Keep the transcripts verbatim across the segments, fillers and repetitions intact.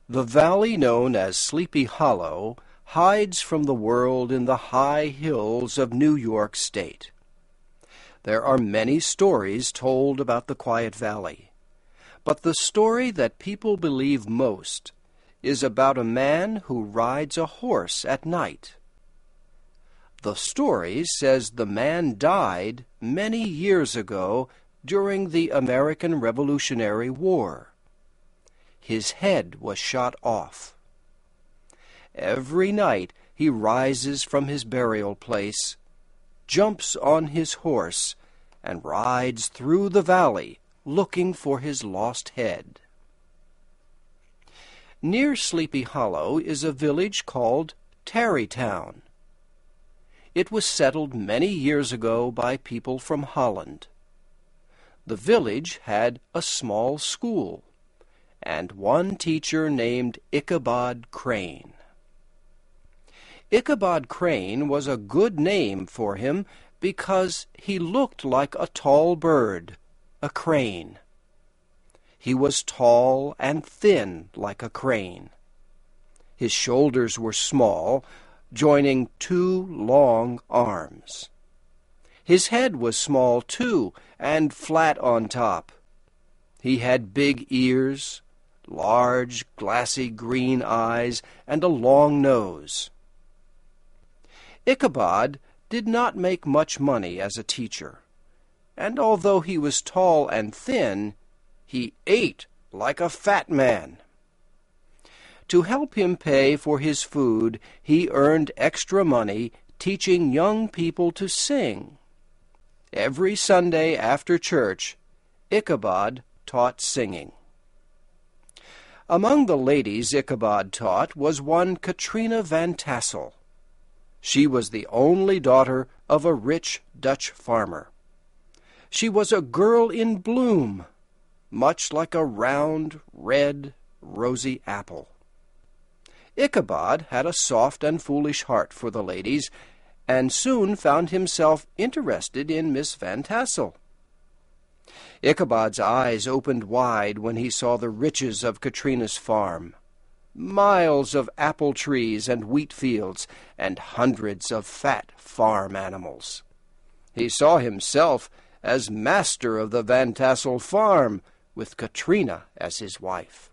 The valley known as Sleepy Hollow hides from the world in the high hills of New York State. There are many stories told about the Quiet Valley, but the story that people believe most is about a man who rides a horse at night. The story says the man died many years ago during the American Revolutionary War. His head was shot off. Every night he rises from his burial place, jumps on his horse, and rides through the valley looking for his lost head. Near Sleepy Hollow is a village called Tarrytown. It was settled many years ago by people from Holland. The village had a small school and one teacher named Ichabod Crane. Ichabod Crane was a good name for him because he looked like a tall bird, a crane. He was tall and thin like a crane. His shoulders were small, joining two long arms. His head was small, too, and flat on top. He had big ears, large, glassy green eyes, and a long nose. Ichabod did not make much money as a teacher, and although he was tall and thin, he ate like a fat man. To help him pay for his food, he earned extra money teaching young people to sing. Every Sunday after church, Ichabod taught singing. Among the ladies Ichabod taught was one Katrina Van Tassel. She was the only daughter of a rich Dutch farmer. She was a girl in bloom, much like a round, red, rosy apple. Ichabod had a soft and foolish heart for the ladies, and soon found himself interested in Miss Van Tassel. Ichabod's eyes opened wide when he saw the riches of Katrina's farm. Miles of apple trees and wheat fields, and hundreds of fat farm animals. He saw himself as master of the Van Tassel farm, with Katrina as his wife.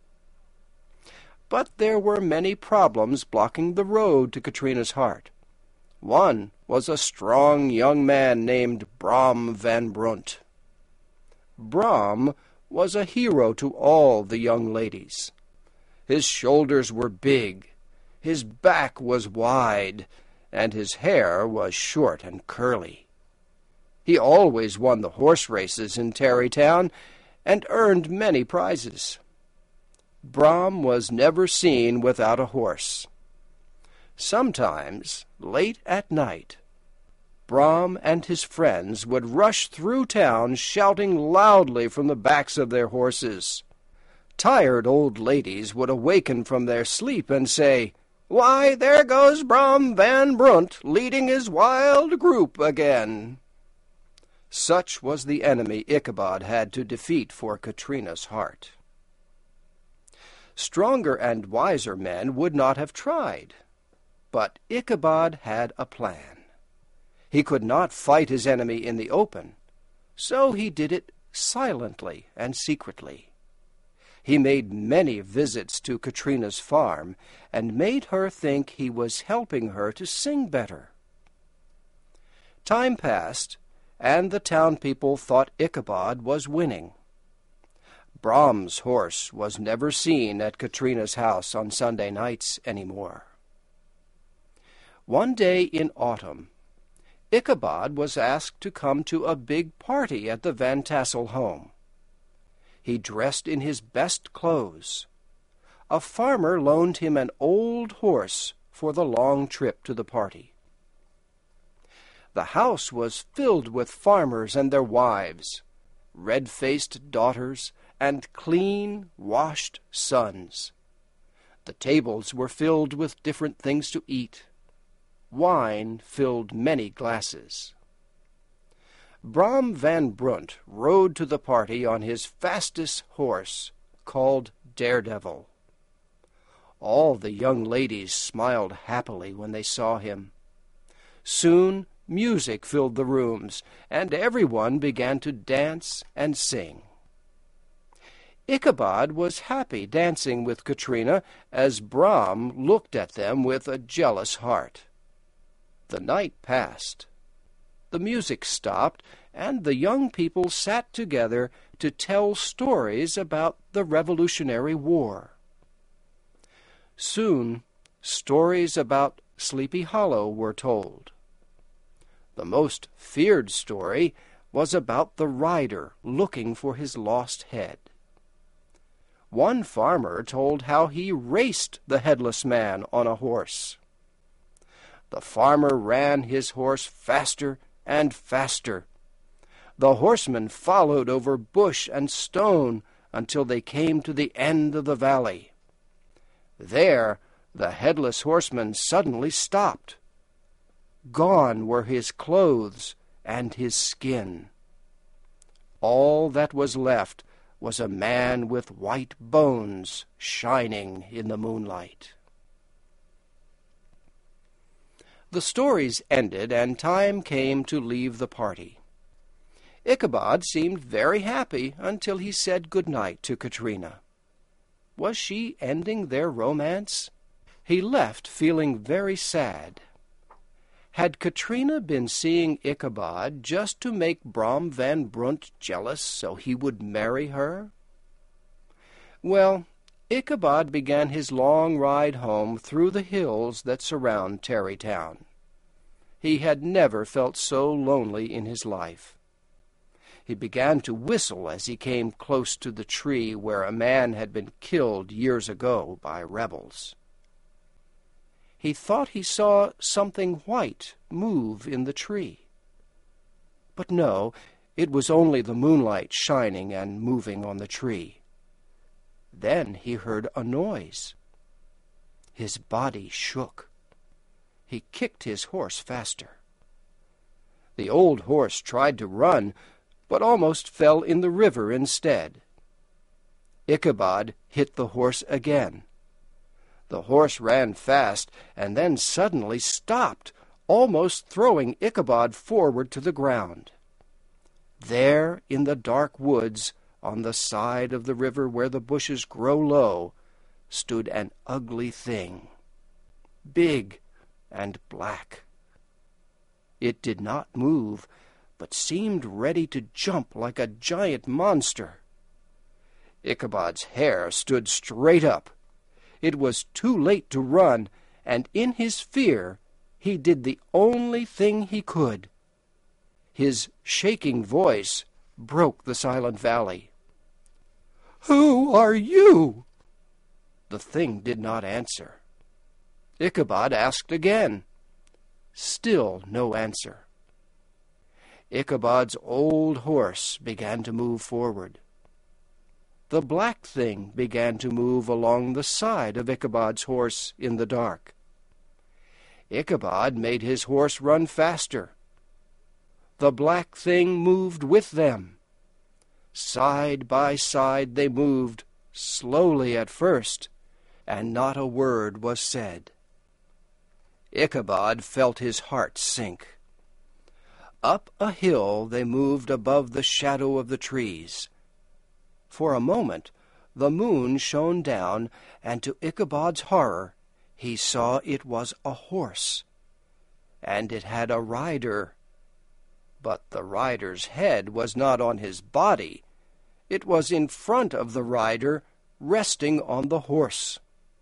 But there were many problems blocking the road to Katrina's heart. One was a strong young man named Brom Van Brunt. Brom was a hero to all the young ladies. His shoulders were big, his back was wide, and his hair was short and curly. He always won the horse races in Tarrytown and earned many prizes. Brom was never seen without a horse. Sometimes, late at night, Brom and his friends would rush through town shouting loudly from the backs of their horses. Tired old ladies would awaken from their sleep and say, "Why, there goes Brom Van Brunt leading his wild group again." Such was the enemy Ichabod had to defeat for Katrina's heart. Stronger and wiser men would not have tried, but Ichabod had a plan. He could not fight his enemy in the open, so he did it silently and secretly. He made many visits to Katrina's farm and made her think he was helping her to sing better. Time passed, and the town people thought Ichabod was winning. Brom's horse was never seen at Katrina's house on Sunday nights any more. One day in autumn, Ichabod was asked to come to a big party at the Van Tassel home. He dressed in his best clothes. A farmer loaned him an old horse for the long trip to the party. The house was filled with farmers and their wives, red-faced daughters, and clean, washed sons. The tables were filled with different things to eat. Wine filled many glasses. Brom Van Brunt rode to the party on his fastest horse, called Daredevil. All the young ladies smiled happily when they saw him. Soon music filled the rooms, and everyone began to dance and sing. Ichabod was happy dancing with Katrina as Brom looked at them with a jealous heart. The night passed. The music stopped, and the young people sat together to tell stories about the Revolutionary War. Soon, stories about Sleepy Hollow were told. The most feared story was about the rider looking for his lost head. One farmer told how he raced the headless man on a horse. The farmer ran his horse faster and faster. The horseman followed over bush and stone until they came to the end of the valley. There, the headless horseman suddenly stopped. Gone were his clothes and his skin. All that was left was a man with white bones shining in the moonlight. The stories ended, and time came to leave the party. Ichabod seemed very happy until he said good night to Katrina. Was she ending their romance? He left feeling very sad. Had Katrina been seeing Ichabod just to make Brom van Brunt jealous so he would marry her? Well, Ichabod began his long ride home through the hills that surround Tarrytown. He had never felt so lonely in his life. He began to whistle as he came close to the tree where a man had been killed years ago by rebels. He thought he saw something white move in the tree. But no, it was only the moonlight shining and moving on the tree. Then he heard a noise. His body shook. He kicked his horse faster. The old horse tried to run, but almost fell in the river instead. Ichabod hit the horse again. The horse ran fast, and then suddenly stopped, almost throwing Ichabod forward to the ground. There, in the dark woods, on the side of the river where the bushes grow low, stood an ugly thing, big and black. It did not move, but seemed ready to jump like a giant monster. Ichabod's hair stood straight up. It was too late to run, and in his fear he did the only thing he could. His shaking voice broke the silent valley. "Who are you?" The thing did not answer. Ichabod asked again. Still no answer. Ichabod's old horse began to move forward. The black thing began to move along the side of Ichabod's horse in the dark. Ichabod made his horse run faster. The black thing moved with them. Side by side they moved, slowly at first, and not a word was said. Ichabod felt his heart sink. Up a hill they moved above the shadow of the trees. For a moment the moon shone down, and to Ichabod's horror he saw it was a horse, and it had a rider. But the rider's head was not on his body. It was in front of the rider, resting on the horse.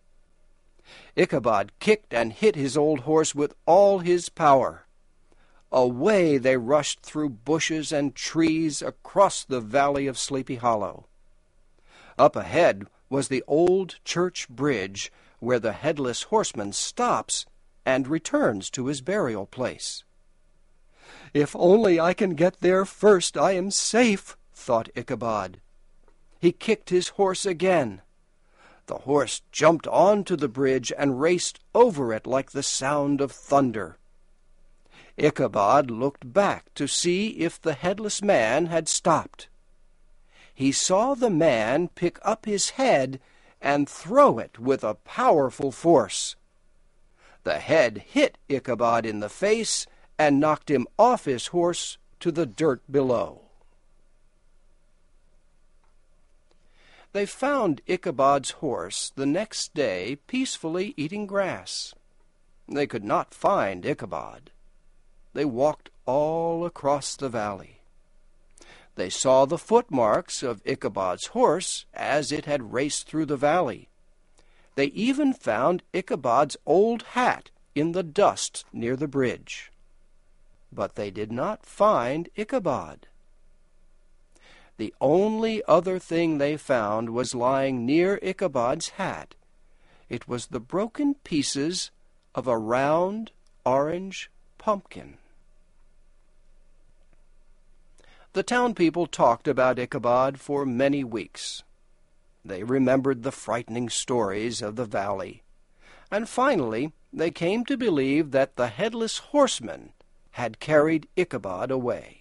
Ichabod kicked and hit his old horse with all his power. Away they rushed through bushes and trees across the valley of Sleepy Hollow. Up ahead was the old church bridge, where the headless horseman stops and returns to his burial place. "If only I can get there first, I am safe," thought Ichabod. He kicked his horse again. The horse jumped onto the bridge and raced over it like the sound of thunder. Ichabod looked back to see if the headless man had stopped. He saw the man pick up his head and throw it with a powerful force. The head hit Ichabod in the face and knocked him off his horse to the dirt below. They found Ichabod's horse the next day peacefully eating grass. They could not find Ichabod. They walked all across the valley. They saw the footmarks of Ichabod's horse as it had raced through the valley. They even found Ichabod's old hat in the dust near the bridge. But they did not find Ichabod. The only other thing they found was lying near Ichabod's hat. It was the broken pieces of a round orange pumpkin. The town people talked about Ichabod for many weeks. They remembered the frightening stories of the valley, and finally they came to believe that the headless horseman had carried Ichabod away.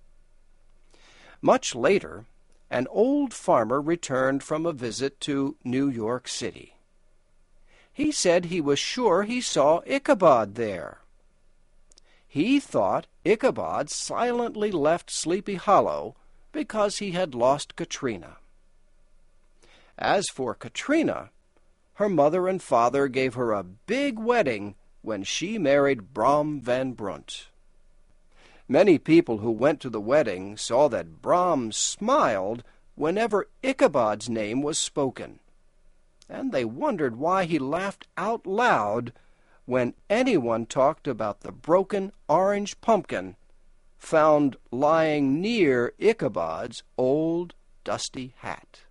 Much later, an old farmer returned from a visit to New York City. He said he was sure he saw Ichabod there. He thought Ichabod silently left Sleepy Hollow because he had lost Katrina. As for Katrina, her mother and father gave her a big wedding when she married Brom Van Brunt. Many people who went to the wedding saw that Brom smiled whenever Ichabod's name was spoken, and they wondered why he laughed out loud when anyone talked about the broken orange pumpkin found lying near Ichabod's old dusty hat.